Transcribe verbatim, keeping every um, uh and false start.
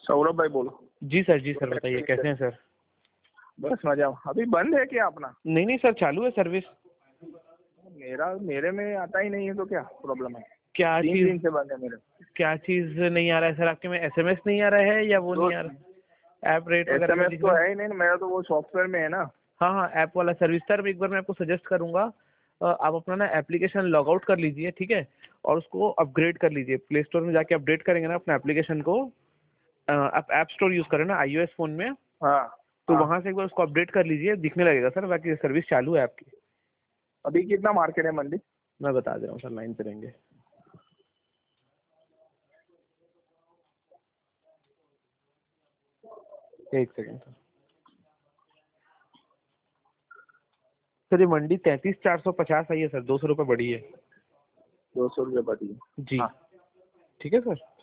सौरभ भाई बोलो। जी सर, जी सर, बताइए कैसे हैं सर? बस मजा। अभी बंद है क्या अपना? नहीं नहीं सर, चालू है सर्विस। मेरा मेरे में आता ही नहीं है तो क्या प्रॉब्लम है? क्या तीन चीज? दिन से बंद है मेरे। क्या चीज नहीं आ रहा है सर आपके में? एसएमएस नहीं आ रहा है या वो तो नहीं आ रहा? ऐप रेट वगैरह में एसएमएस दिख तो रहा है? है ही नहीं, मेरा तो वो सॉफ्टवेयर में है ना। हाँ हाँ, ऐप वाला सर्विस। सर एक बार मैं आपको सजेस्ट करूंगा, अ, आप अपना ना एप्लीकेशन लॉग आउट कर लीजिए, ठीक है, और उसको अपग्रेड कर लीजिए। प्ले स्टोर में जाके अपडेट करेंगे ना अपना एप्लीकेशन को, अ, आप ऐप स्टोर यूज करें ना आईओएस फोन में, हाँ तो हाँ। वहां से एक बार उसको अपडेट कर लीजिए, दिखने लगेगा सर। बाकी सर्विस चालू है आपकी। अभी कितना मार्केट है मंडी? मैं बता दे रहा हूँ सर, लाइन पे रहेंगे। एक सेकंड सर। सर ये मंडी तैंतीस चार सौ पचास आई है सर, दो सौ रुपये बढ़ी है। दो सौ रुपये बढ़ी है। जी। हाँ ठीक है सर।